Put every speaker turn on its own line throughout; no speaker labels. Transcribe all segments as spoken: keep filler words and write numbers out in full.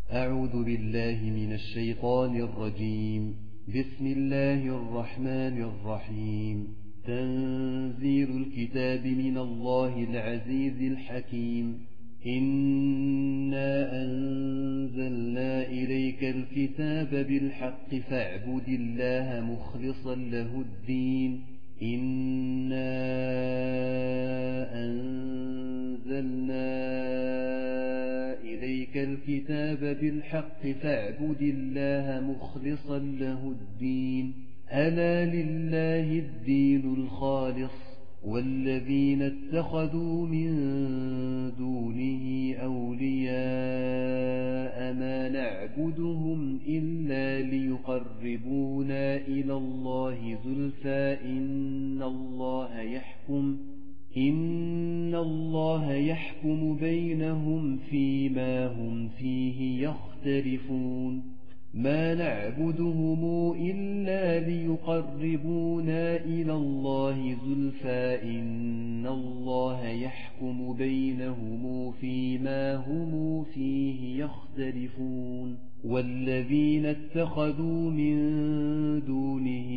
أعوذ بالله من الشيطان الرجيم. بسم الله الرحمن الرحيم. تنزيل الكتاب من الله العزيز الحكيم. إنا أنزلنا إليك الكتاب بالحق فاعبد الله مخلصا له الدين. إنا أنزلنا إليك الكتاب بالحق فاعبد الله مخلصا له الدين. ألا لله الدين الخالص والذين اتخذوا من دونه أولياء ما نعبدهم إلا ليقربونا إلى الله زلفى إن الله يحكم إن الله يحكم بينهم فيما هم فيه يختلفون. ما نعبدهم إلا ليقربونا إلى الله زلفى إن الله يحكم بينهم فيما هم فيه يختلفون. والذين اتخذوا من دونه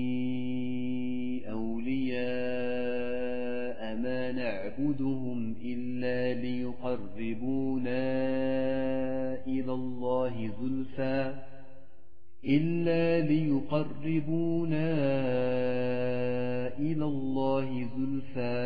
أولياء ما نعبدهم إلا ليقربونا إلى الله زلفى إلا ليقربونا إلى الله زلفى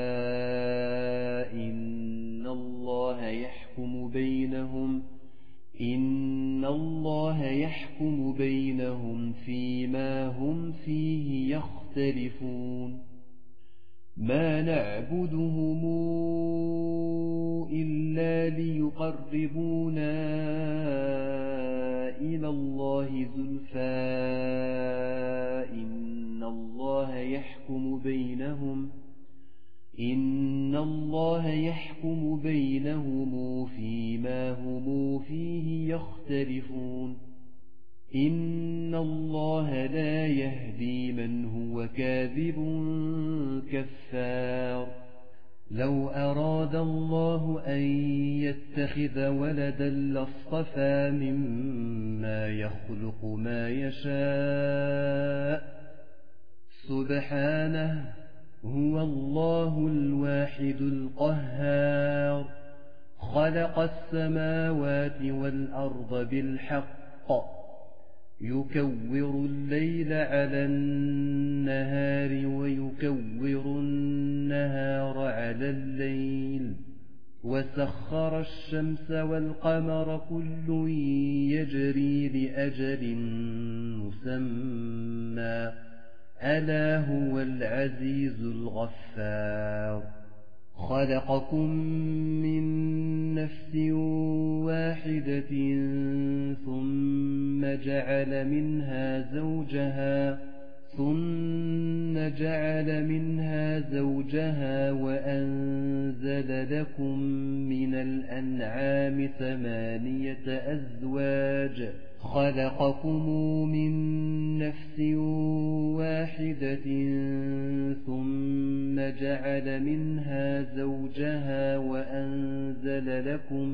إن الله يحكم بينهم إن الله يحكم بينهم فيما هم فيه يختلفون. ما نعبدهم إلا ليقربونا إلى الله زلفى إن الله يحكم بينهم إن الله يحكم بينهم فيما هم فيه يختلفون. إن الله لا يهدي من هو كاذب كفار. لو أراد الله أن يتخذ ولدا لاصطفى مما يخلق ما يشاء سبحانه هو الله الواحد القهار. خلق السماوات والأرض بالحق يكور الليل على النهار ويكور النهار على الليل وسخر الشمس والقمر كل يجري لأجل مسمى ألا هو العزيز الغفار. خلقكم من نفس واحدة ثم جعل منها زوجها ثم جعل منها زوجها وأنزل لكم من الأنعام ثمانية أزواج. خلقكم من نفس واحدة ثم جعل منها زوجها وأنزل لكم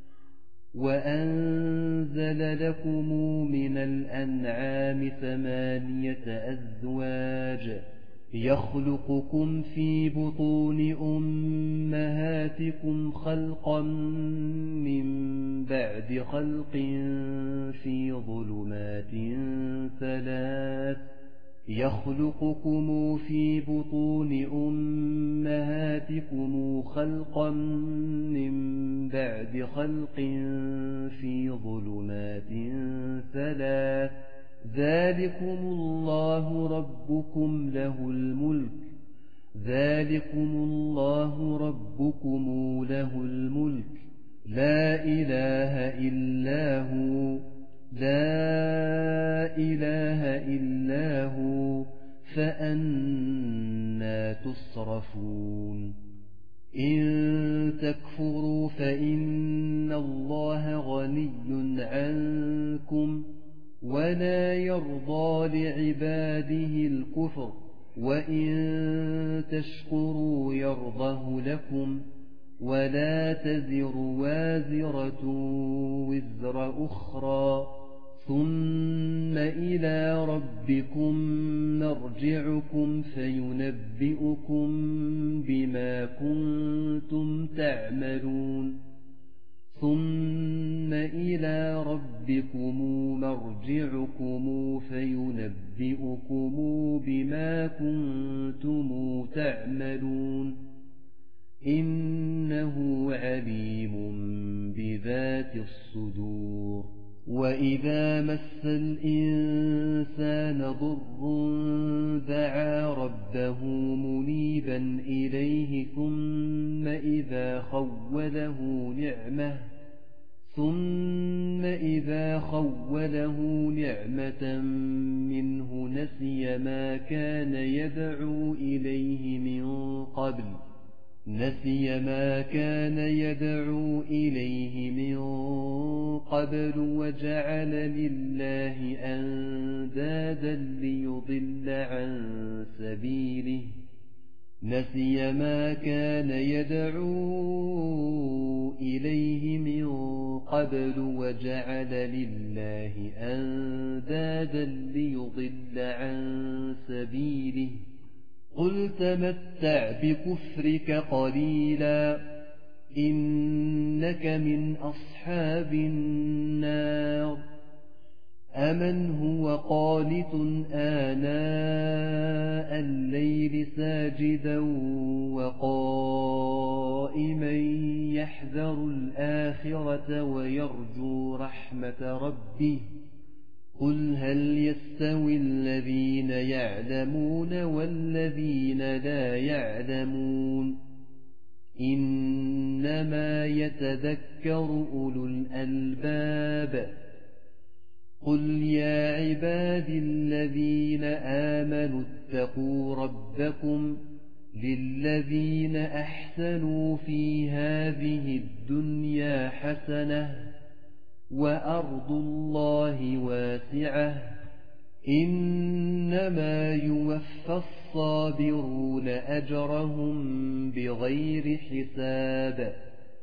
وأنزل لكم من الأنعام ثمانية أزواج. يخلقكم في بطون أمهاتكم خلقا من بعد خلق في ظلمات ثلاث يخلقكم في بطون أمهاتكم خلقا من بعد خلق في ظلمات ثلاث ذلكم الله ربكم له الملك ذلكم الله ربكم له الملك لا إله إلا هو لا إله إلا هو فأنى تصرفون. إن تكفروا فإن الله غني عنكم ولا يرضى لعباده الكفر وإن تشكروا يرضه لكم ولا تزر وازرة وزر أخرى ثم إلى ربكم مرجعكم فينبئكم بما كنتم تعملون ثم إلى ربكم مرجعكم فينبئكم بما كنتم تعملون إنه عليم بذات الصدور وإذا مس الإنسان ضر دعا ربه منيبا إليه ثم إذا خوله نعمة ثم إذا خوله نعمة منه نسي ما كان يدعو إليه من قبل نسي ما كان يدعو إليه من قبل وجعل لله أندادا ليضل عن سبيله نسي ما كان يدعو إليه من قبل وجعل لله أندادا ليضل عن سبيله قل تمتع بكفرك قليلا إنك من أصحاب النار أمن هو قانت آناء الليل ساجدا وقائما يحذر الآخرة ويرجو رحمة ربه قل هل يستوي الذين يعلمون والذين لا يعلمون إنما يتذكر أولو الألباب قل يا عبادي الذين آمنوا اتقوا ربكم للذين أحسنوا في هذه الدنيا حسنة وأرض الله واسعة إنما يوفى الصابرون أجرهم بغير حساب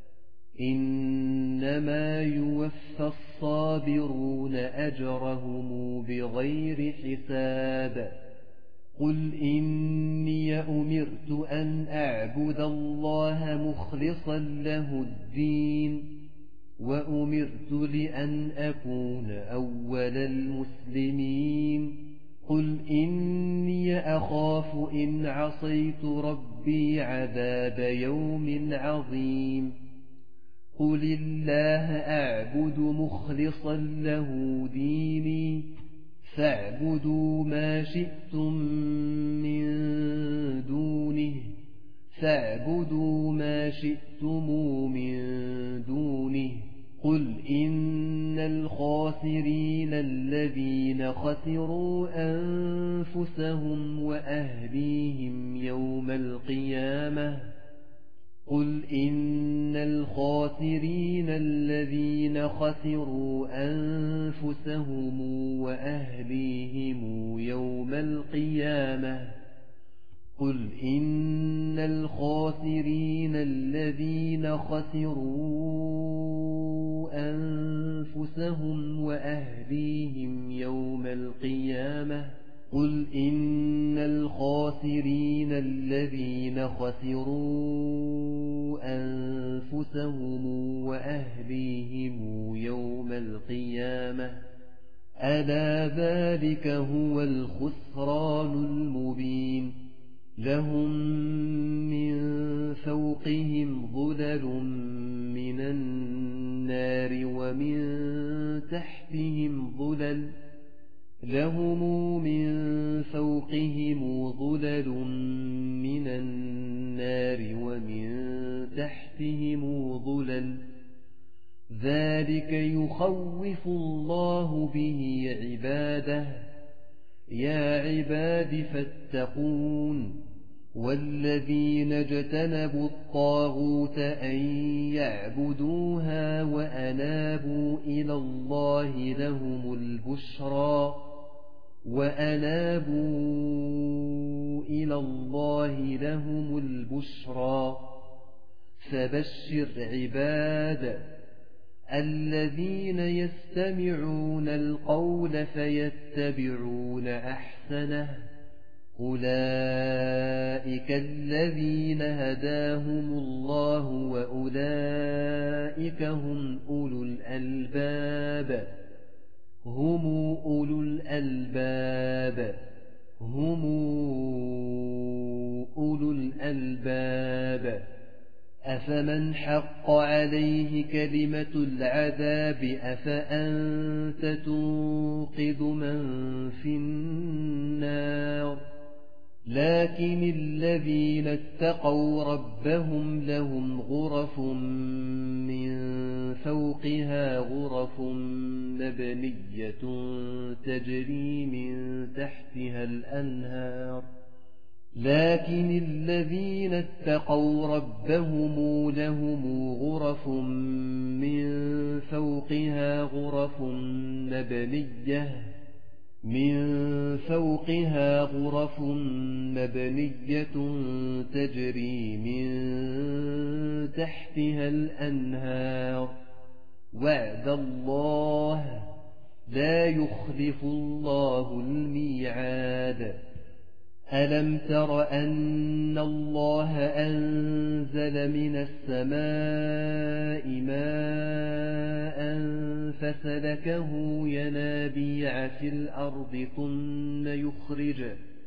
إنما يوفى الصابرون أجرهم بغير حساب قل إني أمرت أن أعبد الله مخلصا له الدين وأمرت لأن أكون أول المسلمين قل إني أخاف إن عصيت ربي عذاب يوم عظيم قل الله أعبد مخلصا له ديني فاعبدوا ما شئتم من دونه فاعبدوا ما شئتم من دونه قل إن الخاسرين الذين خسروا أنفسهم وأهليهم يوم القيامة قل إن الخاسرين الذين خسروا أنفسهم وأهليهم يوم القيامة قل إن الخاسرين الذين خسروا أنفسهم وأهليهم يوم القيامة قل إن الخاسرين الذين خسروا أنفسهم وأهليهم يوم القيامة ألا ذلك هو الخسران المبين لهم من فوقهم ظلل من النار ومن تحتهم ظلل لهم من فوقهم ظلل من النار ومن تحتهم ظلل ذلك يخوف الله به عباده يا عباد فاتقون والذين اجتنبوا الطاغوت أن يعبدوها وأنابوا إلى الله لهم البشرى وأنابوا إلى الله لهم البشرى فبشر عباد الذين يستمعون القول فيتبعون أحسنه أولئك الذين هداهم الله وأولئك هم أولو الألباب هم أولو الألباب هم أولو الألباب أفمن حق عليه كلمة العذاب أفأنت تنقذ من في النار لكن الذين اتقوا ربهم لهم غرف من فوقها غرف مبنية تجري من تحتها الأنهار لكن الذين اتقوا ربهم لهم غرف من فوقها غرف مبنية من فوقها غرف مبنية تجري من تحتها الأنهار وعد الله لا يخلف الله الميعاد ألم تر أن الله أنزل من السماء ماء فسلكه ينابيع في الأرض ثم يخرج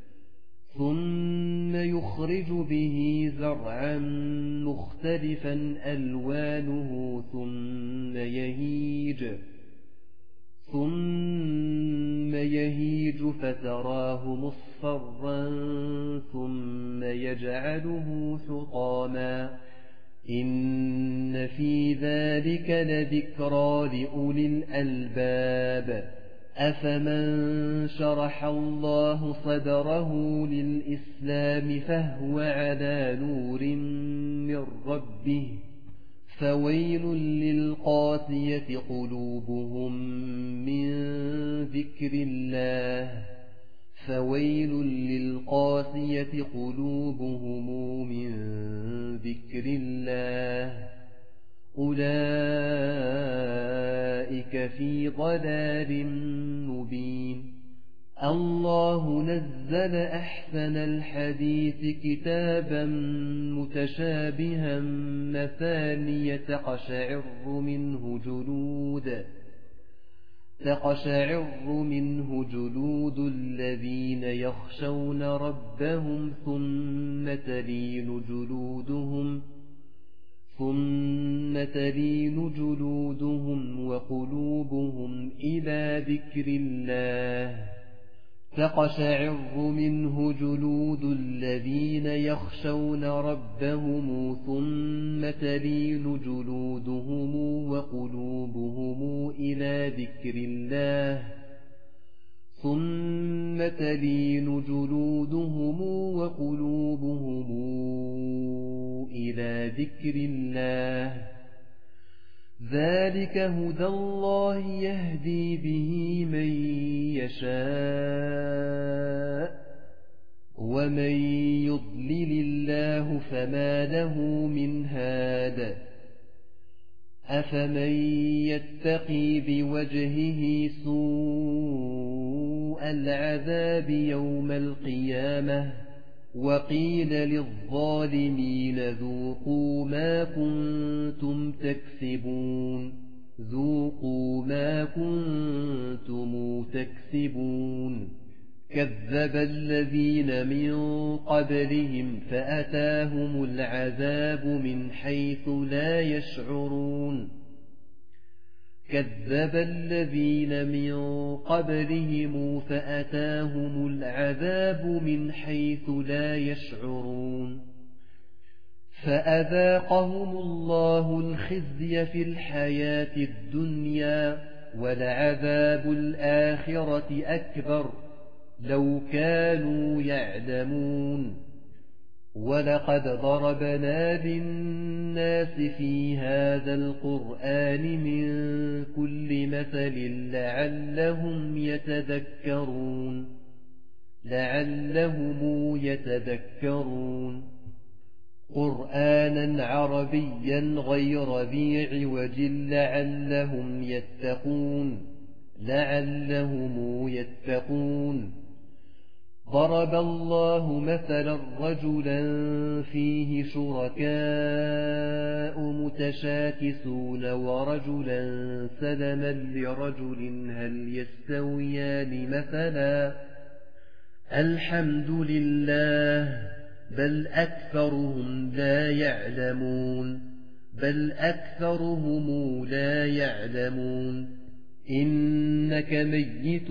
ثم يخرج به زرعا مختلفا ألوانه ثم يهيج ثم يهيج فتراه مصفرا ثم يجعله حطاما إن في ذلك لذكرى لأولي الألباب أفمن شرح الله صدره للإسلام فهو على نور من ربه فويل للقاسية قلوبهم من ذكر الله فويل للقاسية قلوبهم من ذكر الله أولئك في ضلال مبين الله نزل أحسن الحديث كتابا متشابها مثانية تقشعر منه جلود تقشعر منه جلود الذين يخشون ربهم ثم تلين جلودهم ثم تلين جلودهم وقلوبهم إلى ذكر الله تقشعر منه جلود الذين يخشون ربهم ثم تلين جلودهم وقلوبهم إلى ذكر الله ثم تلين جلودهم وقلوبهم إلى ذكر الله ذلك هدى الله يهدي به من يشاء ومن يضلل الله فما له من هاد أفمن يتقي بوجهه سوء العذاب يوم القيامة وقيل للظالمين ذوقوا ما كنتم تكسبون ذوقوا ما كنتم تكسبون كذب الذين من قبلهم فأتاهم العذاب من حيث لا يشعرون كذب الذين من قبلهم فأتاهم العذاب من حيث لا يشعرون فأذاقهم الله الخزي في الحياة الدنيا ولعذاب الآخرة أكبر لو كانوا يعلمون ولقد ضربنا للناس في هذا القرآن من كل مثل لعلهم يتذكرون لعلهم يتذكرون قرآنا عربيا غير ذي عوج لعلهم يتقون لعلهم يتقون ضرب الله مثلا رجلا فيه شركاء متشاكسون ورجلا سلما لرجل هل يستويان مثلا الحمد لله بل أكثرهم لا يعلمون بل أكثرهم لا يعلمون إنك ميت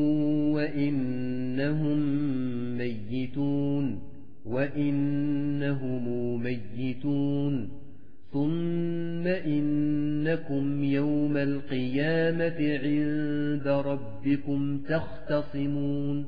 وإنهم ميتون وإنهم ميتون ثم إنكم يوم القيامة عند ربكم تختصمون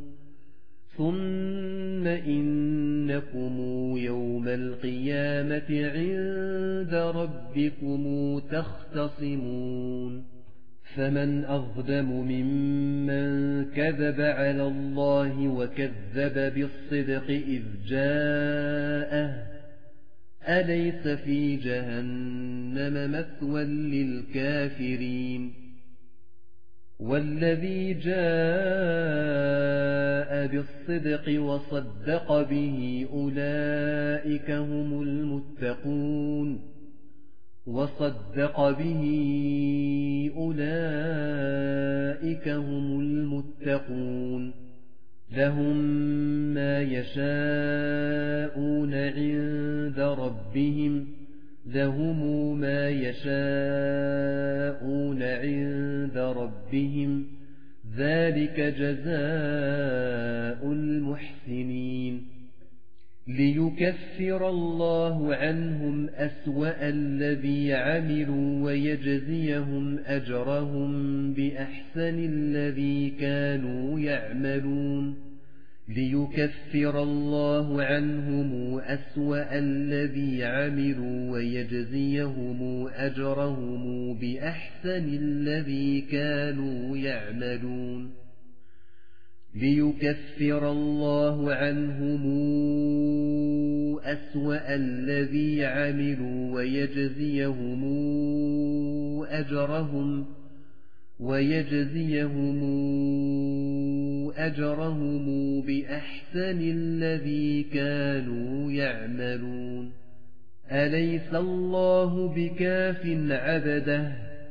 ثم إنكم يوم القيامة عند ربكم تختصمون فمن أظلم ممن كذب على الله وكذب بالصدق إذ جاءه أليس في جهنم مثوى للكافرين والذي جاء بالصدق وصدق به أولئك هم المتقون وصدق به أولئك هم المتقون لهم ما يشاءون عند ربهم لهم ما يشاءون عند ربهم ذلك جزاء المحسنين ليكفر الله عنهم أسوأ الذي عملوا ويجزيهم أجرهم بأحسن الذي كانوا يعملون ليكفر الله عنهم أسوأ الذي عملوا ويجزيهم أجرهم بأحسن الذي كانوا يعملون ليكفر الله عنهم أسوأ الذي عملوا ويجزيهم أجرهم ويجزيهم أجرهم بأحسن الذي كانوا يعملون أليس الله بكاف عبده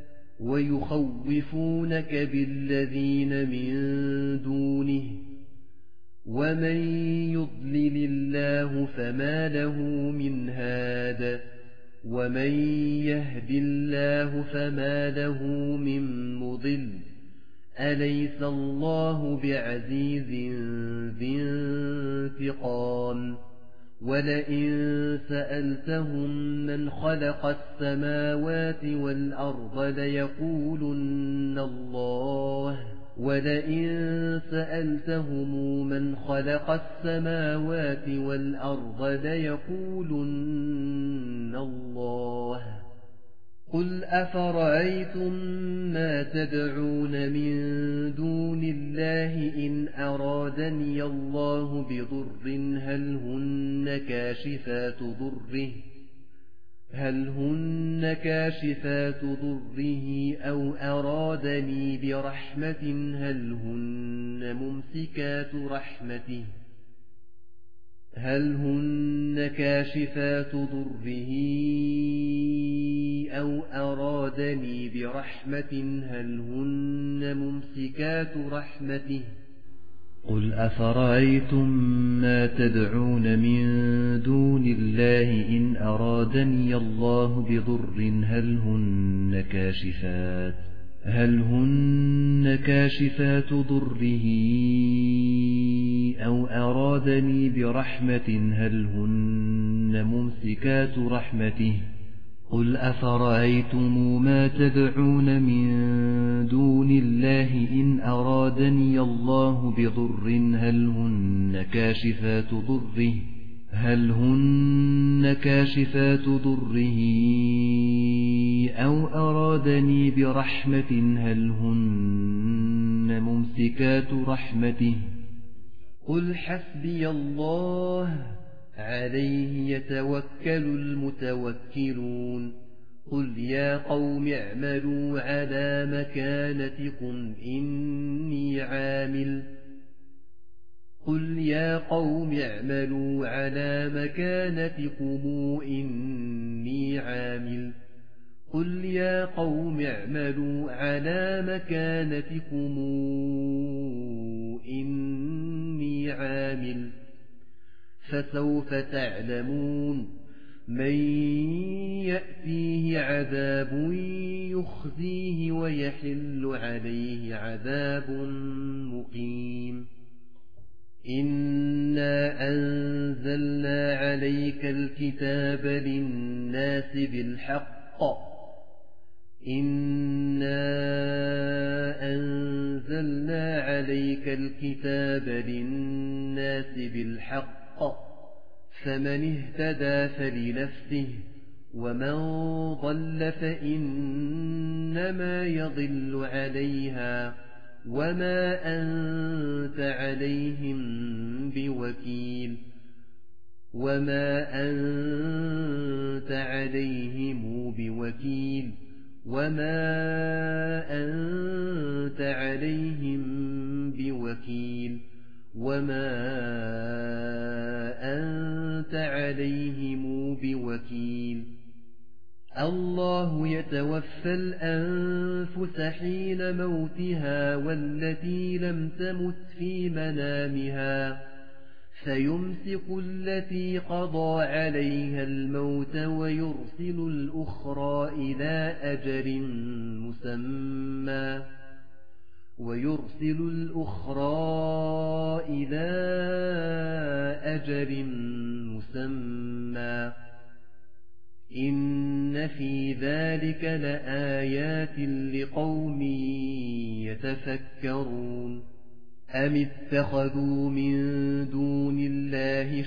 ويخوفونك بالذين من دونه ومن يضلل الله فما له من هاد ومن يهد الله فما له من مضل أليس الله بعزيز ذي انتقام ولئن سألتهم من خلق السماوات والأرض ليقولن الله ولئن سألتهم من خلق السماوات والأرض ليقولن الله قل أفرأيتم ما تدعون من دون الله إن أرادني الله بضر هل هن كاشفات ضره هل هن كاشفات ضره أو أرادني برحمة هل هن ممسكات رحمته هل هن كاشفات ضره أو أرادني برحمة هل هن ممسكات رحمته قل أفرأيتم ما تدعون من دون الله إن أرادني الله بضر هل هن كاشفات هل هن كاشفات ضره أو أرادني برحمة هل هن ممسكات رحمته قل أفرأيتم ما تدعون من دون الله إن أرادني الله بضر هل هن كاشفات ضره هل هن كاشفات ضره أو أرادني برحمة هل هن ممسكات رحمته قل حسبي الله عليه يتوكل المتوكلون قل يا قوم اعملوا على مكانتكم إني عامل قل يا قوم اعملوا على مكانتكم إني عامل قل يا قوم اعملوا على مكانتكم إني عامل فسوف تعلمون من يأتيه عذاب يخزيه ويحل عليه عذاب مقيم إنا أنزلنا عليك الكتاب للناس بالحق إنا أنزلنا عليك الكتاب للناس بالحق فمن اهتدى فلنفسه ومن ضل فإنما يضل عليها وما أنت عليهم بوكيل وما أنت عليهم بوكيل وما أنت عليهم بوكيل وما أنت عليهم بوكيل الله يتوفى الأنفس حين موتها والتي لم تمت في منامها فيمسك التي قضى عليها الموت ويرسل الأخرى إلى أجل مسمى ويرسل الأخرى إلى أجل مسمى إن في ذلك لآيات لقوم يتفكرون أم اتخذوا من دون الله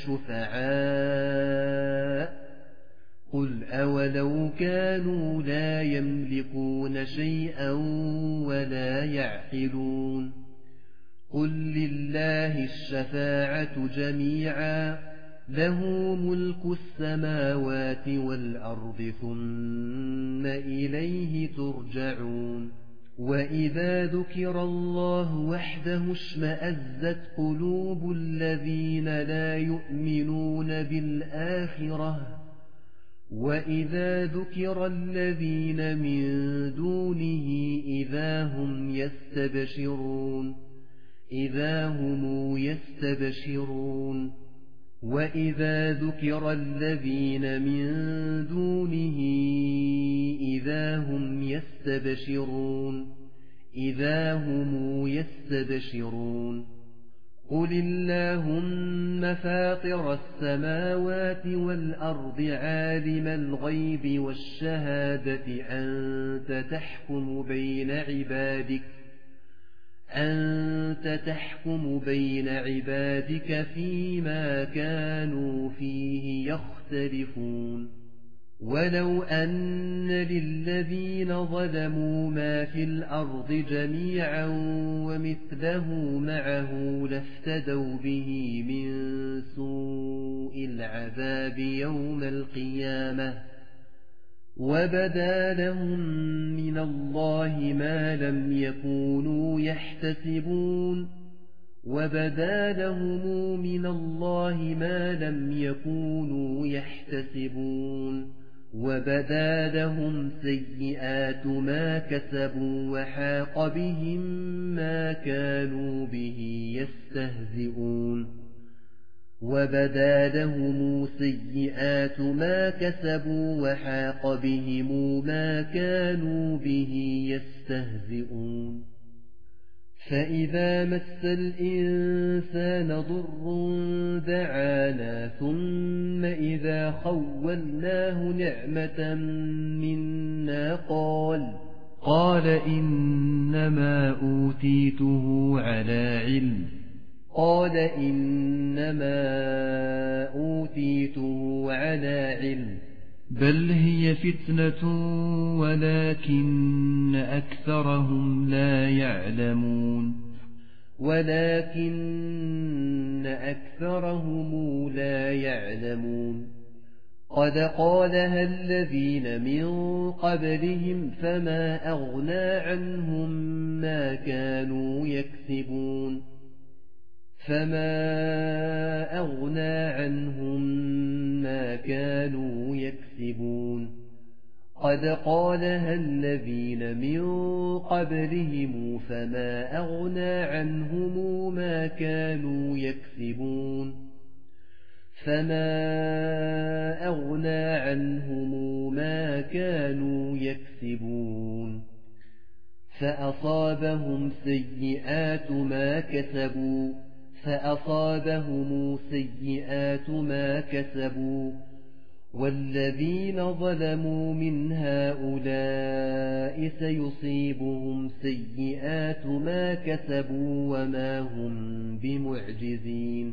شفعاء قل أولو كانوا لا يملكون شيئا ولا يعقلون قل لله الشفاعة جميعا له ملك السماوات والأرض ثم إليه ترجعون وإذا ذكر الله وحده اشمأزت قلوب الذين لا يؤمنون بالآخرة وإذا ذكر الذين من دونه إذا هم يستبشرون إذا هم يستبشرون وإذا ذكر الذين من دونه إذا هم يستبشرون إذا هم يستبشرون قل اللهم فاطر السماوات والأرض عالم الغيب والشهادة أنت تحكم بين عبادك أنت تحكم بين عبادك فيما كانوا فيه يختلفون ولو أن للذين ظلموا ما في الأرض جميعا ومثله معه لافتدوا به من سوء العذاب يوم القيامة وبدا لهم من الله ما لم يكونوا يحتسبون وبدا لهم من الله ما لم يكونوا يحتسبون وبدا لهم سيئات ما كسبوا وحاق بهم ما كانوا به يستهزئون وبدا لهم سيئات ما كسبوا وحاق بهم ما كانوا به يستهزئون فإذا مس الإنسان ضر دعانا ثم إذا خولناه نعمة منا قال قال إنما أوتيته على علم قال إنما أوتيته على علم بل هي فتنة ولكن أكثرهم لا يعلمون ولكن أكثرهم لا يعلمون قد قالها الذين من قبلهم فما أغنى عنهم ما كانوا يكسبون فما أغنى عنهم ما كانوا يكسبون قد قالها الذين من قبلهم فما أغنى عنهم ما كانوا يكسبون فما أغنى عنهم ما كانوا يكسبون فأصابهم سيئات ما كسبوا فأصابهم سيئات ما كسبوا والذين ظلموا من هؤلاء سيصيبهم سيئات ما كسبوا وما هم بمعجزين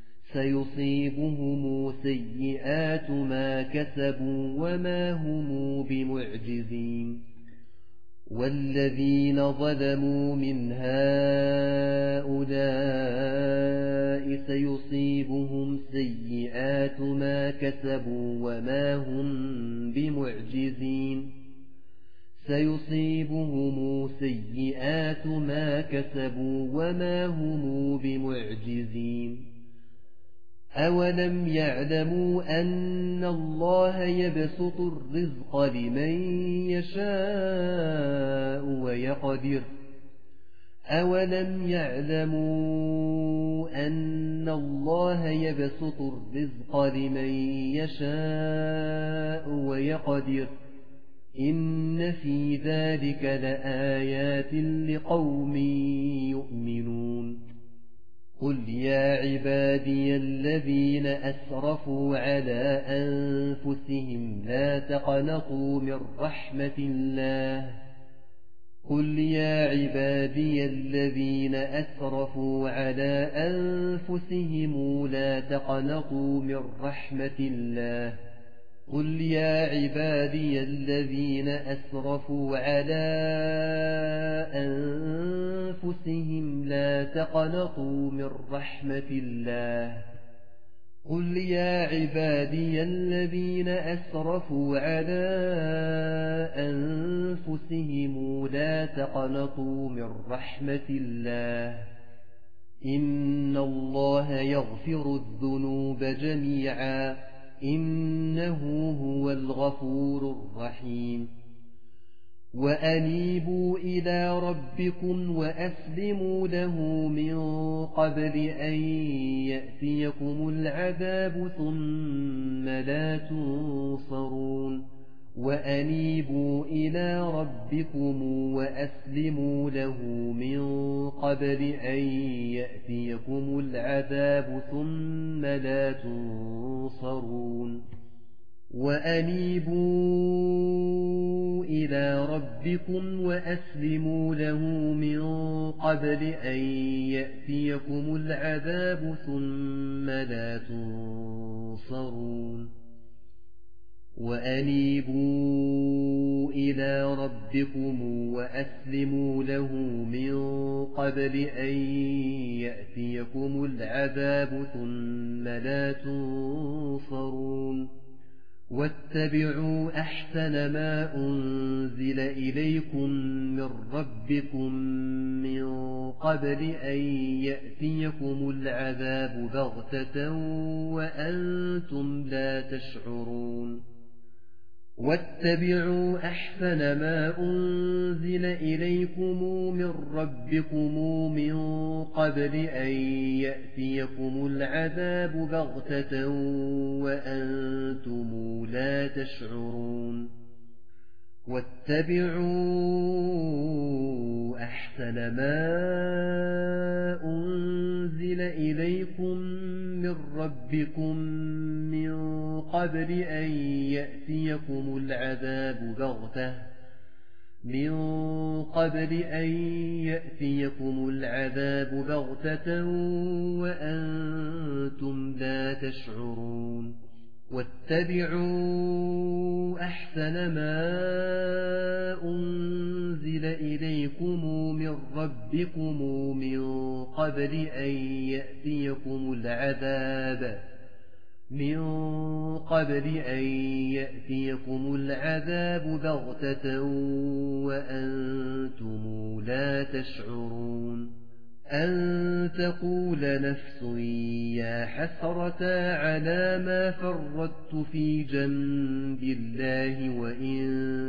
سيصيبهم سيئات ما كسبوا وما هم بمعجزين والذين ظلموا من هؤلاء سيصيبهم سيئات ما كسبوا وما هم بمعجزين سيصيبهم سيئات ما كسبوا وما هم بمعجزين أولم يعلموا أن الله يبسط الرزق لمن يشاء ويقدر أولم يعلموا أن الله يبسط الرزق لمن يشاء ويقدر إن في ذلك لآيات لقوم يؤمنون قل يا عبادي الذين أسرفوا على أنفسهم لا تقنطوا من رحمة الله قل يا عبادي الذين أسرفوا على أنفسهم لا تقنطوا من رحمة الله قل يا عبادي الذين أسرفوا على أنفسهم لا تقنطوا من رحمة الله قل يا عبادي الذين أسرفوا على أنفسهم لا تقنطوا من رحمة الله إن الله يغفر الذنوب جميعا إنه هو الغفور الرحيم وأنيبوا إلى ربكم وأسلموا له من قبل أن يأتيكم العذاب ثم لا تنصرون وأنيبوا إلى ربكم وأسلموا له من قبل أن يأتيكم العذاب ثم لا تنصرون وأنيبوا إلى ربكم وأسلموا له من قبل أن يأتيكم العذاب ثم لا تنصرون وأنيبوا إلى ربكم وأسلموا له من قبل أن يأتيكم العذاب ثم لا تنصرون واتبعوا أحسن ما أنزل إليكم من ربكم من قبل أن يأتيكم العذاب بغتة وأنتم لا تشعرون واتبعوا أحسن ما أنزل إليكم من ربكم من قبل أن يأتيكم العذاب بغتة وأنتم لا تشعرون واتبعوا أحسن ما أنزل إليكم من ربكم من قبل أن يأتيكم العذاب بغتة من قبل أن يأتيكم العذاب بغتة وأنتم لا تشعرون واتبعوا أحسن ما أنزل إليكم من ربكم من قبل أن يأتيكم العذاب من قبل أن يأتيكم العذاب بغتة وأنتم لا تشعرون أن تقول نفس يا حسرة على ما فرطت في جنب الله وإن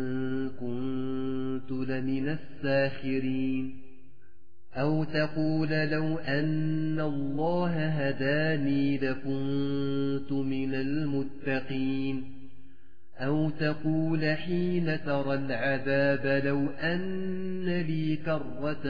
كنت لمن الساخرين أو تقول لو أن الله هداني لكنت من المتقين أو تقول حين ترى العذاب لو أن لي كرة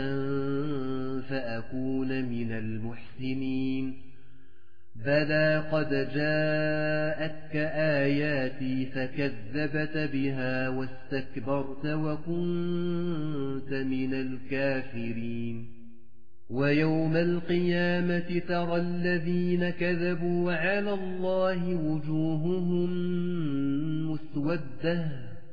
فأكون من المحسنين بلى قد جاءتك آياتي فكذبت بها واستكبرت وكنت من الكافرين ويوم القيامة ترى الذين كذبوا على الله وجوههم مسودة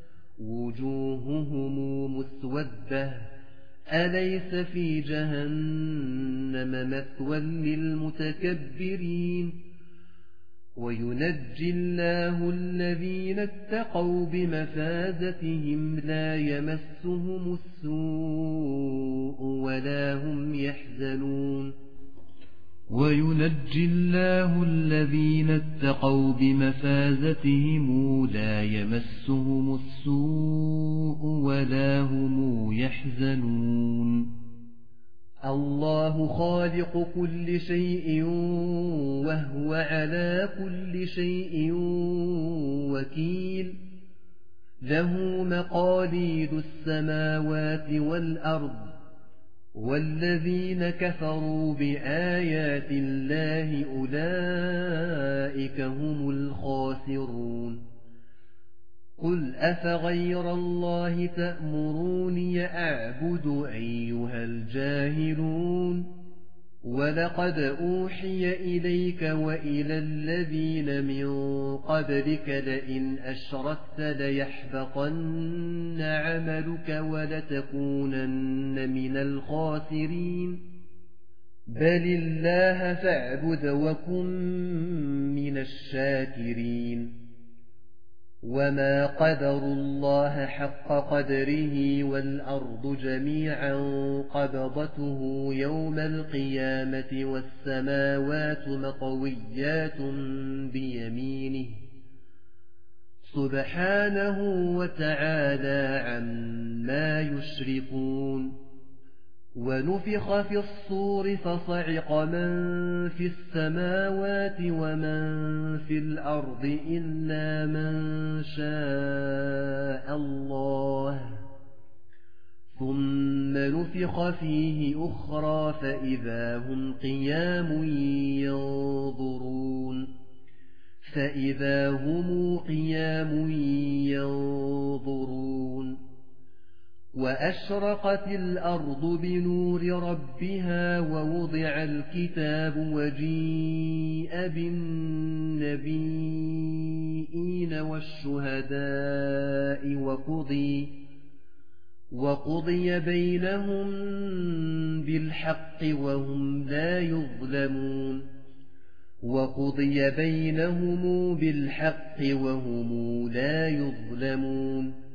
وجوههم مسودة أليس في جهنم مثوى للمتكبرين وينجي الله الذين اتقوا بمفازتهم لا يمسهم السوء ولا هم يحزنون وينجي الله الذين اتقوا بمفازتهم لا يمسهم السوء ولا هم يحزنون الله خالق كل شيء وهو على كل شيء وكيل له مقاليد السماوات والأرض والذين كفروا بآيات الله أولئك هم الخاسرون قل أفغير الله تأمروني أعبد أيها الجاهلون ولقد أوحي إليك وإلى الذين من قبلك لئن أشركت ليحبطن عملك ولتكونن من الخاسرين بل الله فاعبد وكن من الشاكرين وما قدروا الله حق قدره والأرض جميعا قبضته يوم القيامة والسماوات مطويات بيمينه سبحانه وتعالى عما يشركون ونفخ في الصور فصعق من في السماوات ومن في الأرض إلا من شاء الله ثم نفخ فيه أخرى فإذا هم قيام ينظرون فإذا هم قيام ينظرون وأشرقت الأرض بنور ربها ووضع الكتاب وجيء بالنبيين والشهداء وقضي, وقضي بينهم بالحق وهم لا يظلمون وقضي بينهم بالحق وهم لا يظلمون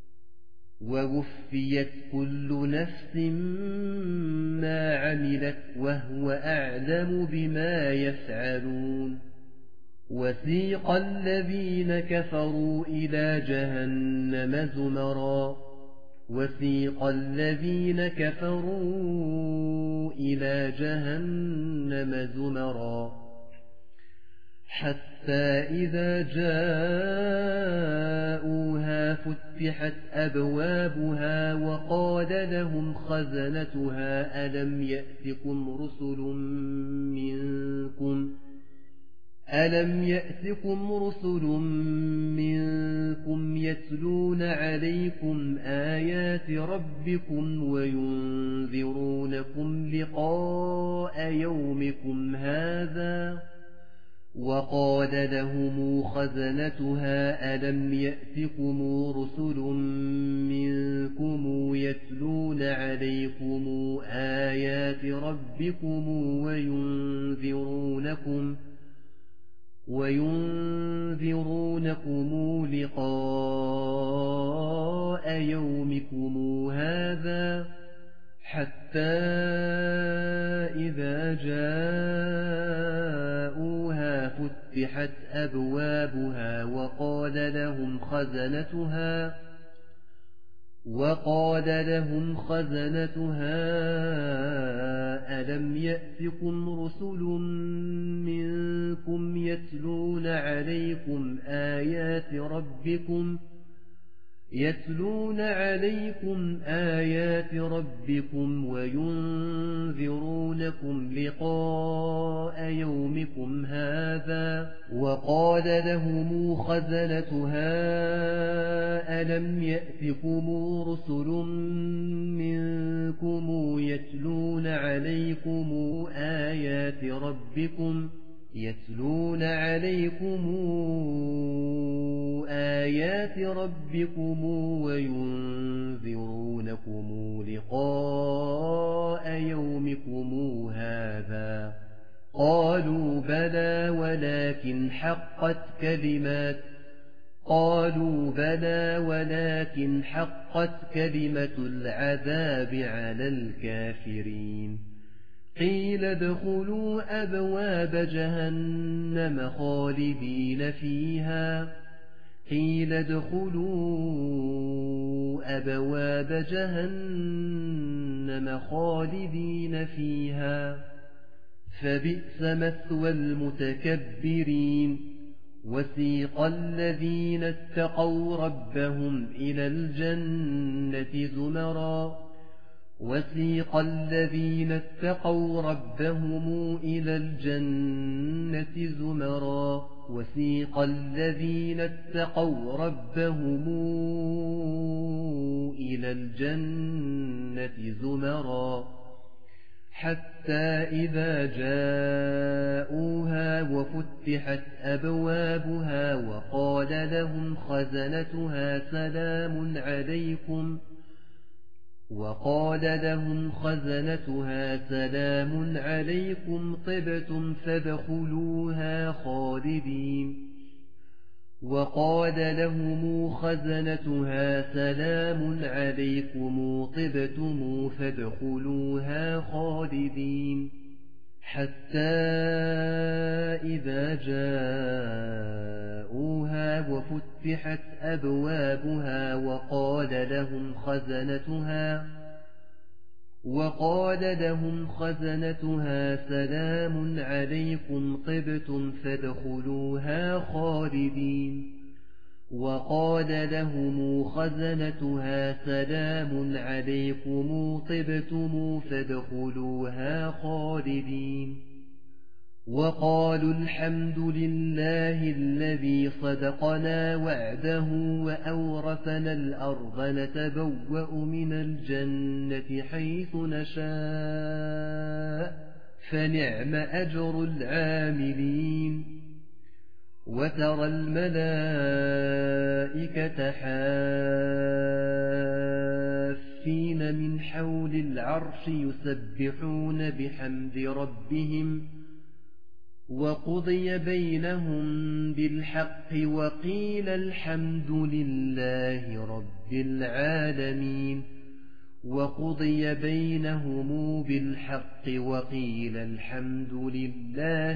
ووفيت كل نفس ما عملت وهو أعلم بما يفعلون وسيق الذين كفروا إلى جهنم زمرا وسيق الذين كفروا إلى جهنم زمرا حتى إذا جاءوها فتحت أبوابها وقال لهم خزنتها ألم يأتكم رسل منكم ألم يأتكم رسل منكم يتلون عليكم آيات ربكم وينذرونكم لقاء يومكم هذا وقال لهم خزنتها ألم يأتكم رسل منكم يتلون عليكم آيات ربكم وينذرونكم وينذرونكم لقاء يومكم هذا حتى إذا جاءوها فتحت أبوابها وقال لهم خزنتها وقال لهم خزنتها ألم يأتكم رسل منكم يتلون عليكم آيات ربكم يتلون عليكم آيات ربكم وينذرونكم لقاء يومكم هذا وقال لهم خزنتها ألم يأتكم رسل منكم يتلون عليكم آيات ربكم يتلون عليكم آيات ربكم وينذرونكم لقاء يومكم هذا قالوا بلى ولكن حقت كلمات قالوا بلى ولكن حقت كلمة العذاب على الكافرين قيل ادخلوا أبواب جهنم خالدين فيها قيل ادخلوا أبواب جهنم خالدين فيها فبئس مثوى المتكبرين وسيق الذين اتقوا ربهم إلى الجنة زمرا وسيق الذين اتقوا ربهم إلى الجنة زمرا وسيق الذين اتقوا ربهم إلى الجنة زمرا حتى إذا جاءوها وفتحت أبوابها وقال لهم خزنتها سلام عليكم وقال لهم خزنتها سلام عليكم طبتم فادخلوها خالدين وقال لهم خزنتها سلام عليكم طبتم فادخلوها خالدين حتى إذا جاءوها وفتحت أبوابها وقال لهم خزنتها وقال لهم خزنتها سلام عليكم طبتم فادخلوها خالدين وقال لهم خزنتها سلام عليكم طبتم فادخلوها خالدين وقالوا الحمد لله الذي صدقنا وعده وأورثنا الأرض نتبوأ من الجنة حيث نشاء فنعم أجر العاملين وترى الملائكة حافين من حول العرش يسبحون بحمد ربهم وقضي بينهم بالحق وقيل الحمد لله رب العالمين وقضي بينهم بالحق وقيل الحمد لله